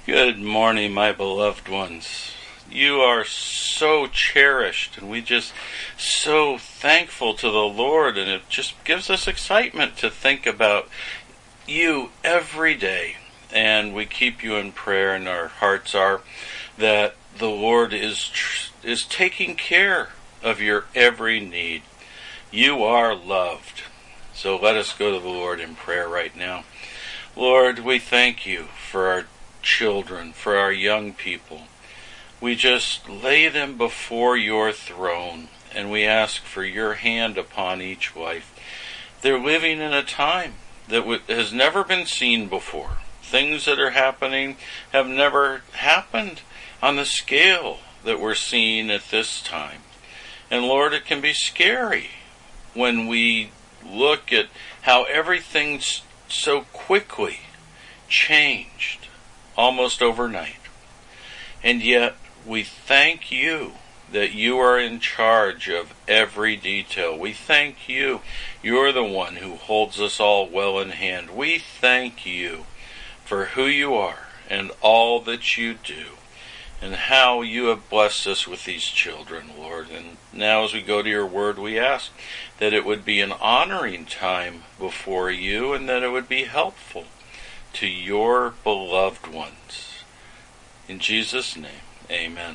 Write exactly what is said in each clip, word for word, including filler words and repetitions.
Good morning, my beloved ones. You are so cherished, and we just so thankful to the Lord, and it just gives us excitement to think about you every day. And we keep you in prayer, and our hearts are that the Lord is is taking care of your every need. You are loved. So let us go to the Lord in prayer right now. Lord, we thank you for our children, for our young people. We just lay them before your throne, and we ask for your hand upon each life. They're living in a time that has never been seen before. Things that are happening have never happened on the scale that we're seeing at this time. And Lord, it can be scary when we look at how everything's so quickly changed, almost overnight. And yet, we thank you that you are in charge of every detail. We thank you. You're the one who holds us all well in hand. We thank you for who you are and all that you do, and how you have blessed us with these children, Lord. And now as we go to your word, we ask that it would be an honoring time before you, and that it would be helpful to your beloved ones. In Jesus' name, amen.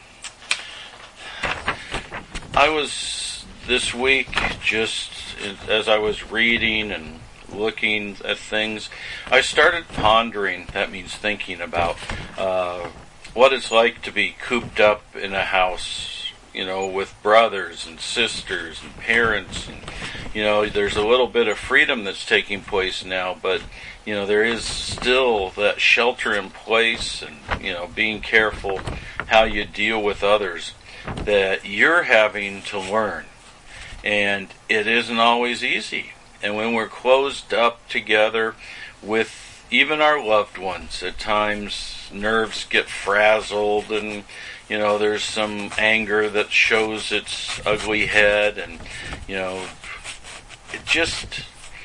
I was, this week, just as I was reading and looking at things, I started pondering, that means thinking about, uh, what it's like to be cooped up in a house, you know, with brothers and sisters and parents. And, you know, there's a little bit of freedom that's taking place now, but, you know, there is still that shelter in place and, you know, being careful how you deal with others that you're having to learn. And it isn't always easy. And when we're closed up together with even our loved ones, at times nerves get frazzled, and, you know, there's some anger that shows its ugly head, and, you know, it just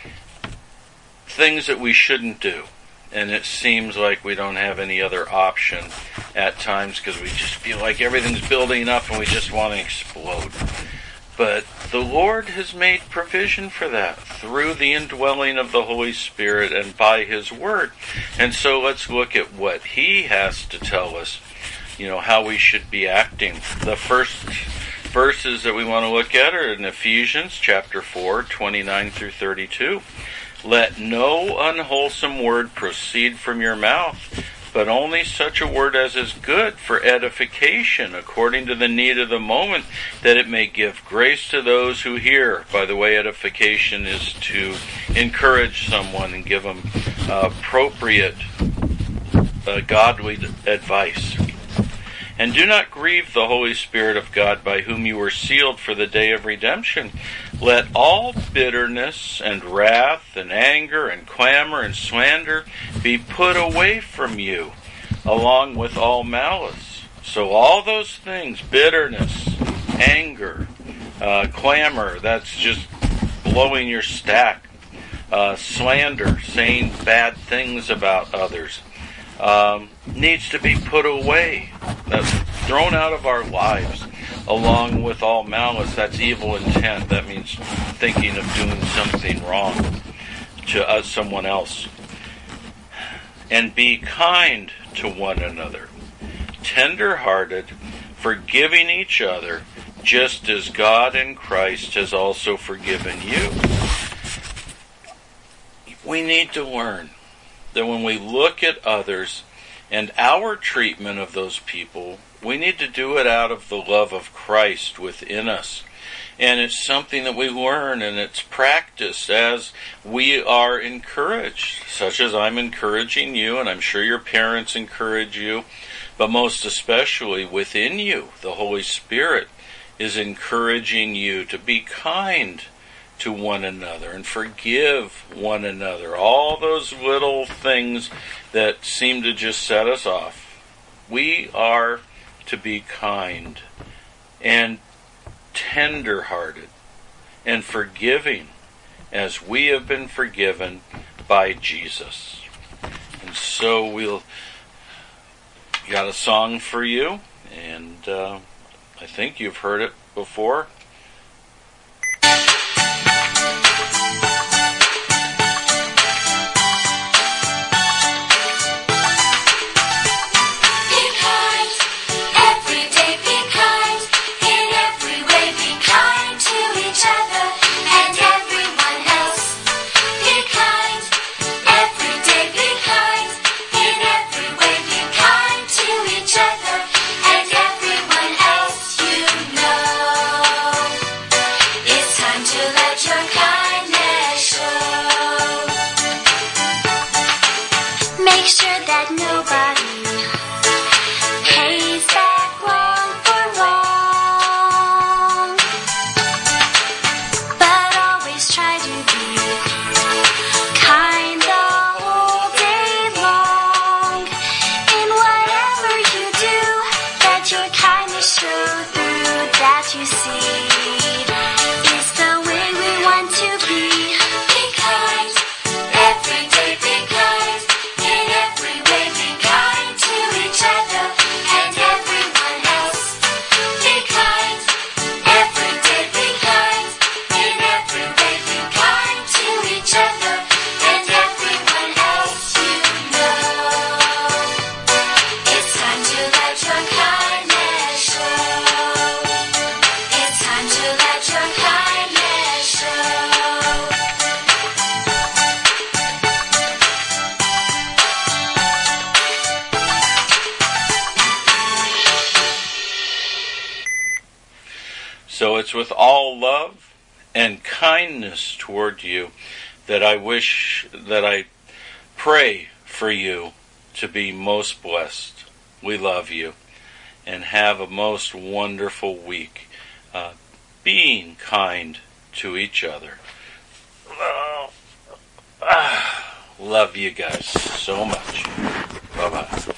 things that we shouldn't do. And it seems like we don't have any other option at times, because we just feel like everything's building up and we just want to explode. But the Lord has made provision for that through the indwelling of the Holy Spirit and by His Word. And so let's look at what He has to tell us, you know, how we should be acting. The first verses that we want to look at are in Ephesians chapter four, twenty-nine through thirty-two. Let no unwholesome word proceed from your mouth, but only such a word as is good for edification, according to the need of the moment, that it may give grace to those who hear. By the way, edification is to encourage someone and give them uh, appropriate, uh, godly advice. And do not grieve the Holy Spirit of God, by whom you were sealed for the day of redemption. Let all bitterness and wrath and anger and clamor and slander be put away from you, along with all malice. So all those things, bitterness, anger, uh, clamor, that's just blowing your stack, uh, slander, saying bad things about others, um, needs to be put away. That's thrown out of our lives, along with all malice. That's evil intent. That means thinking of doing something wrong to us, someone else. And be kind to one another, tender-hearted, forgiving each other, just as God in Christ has also forgiven you. We need to learn that when we look at others and our treatment of those people, we need to do it out of the love of Christ within us. And it's something that we learn, and it's practiced as we are encouraged, such as I'm encouraging you, and I'm sure your parents encourage you, but most especially within you, the Holy Spirit is encouraging you to be kind to one another and forgive one another. All those little things that seem to just set us off. We are to be kind and tender-hearted and forgiving as we have been forgiven by Jesus. And so we'll got a song for you, and uh, I think you've heard it before. So it's with all love and kindness toward you that I wish, that I pray for you to be most blessed. We love you, and have a most wonderful week, uh, being kind to each other. Love you guys so much. Bye-bye.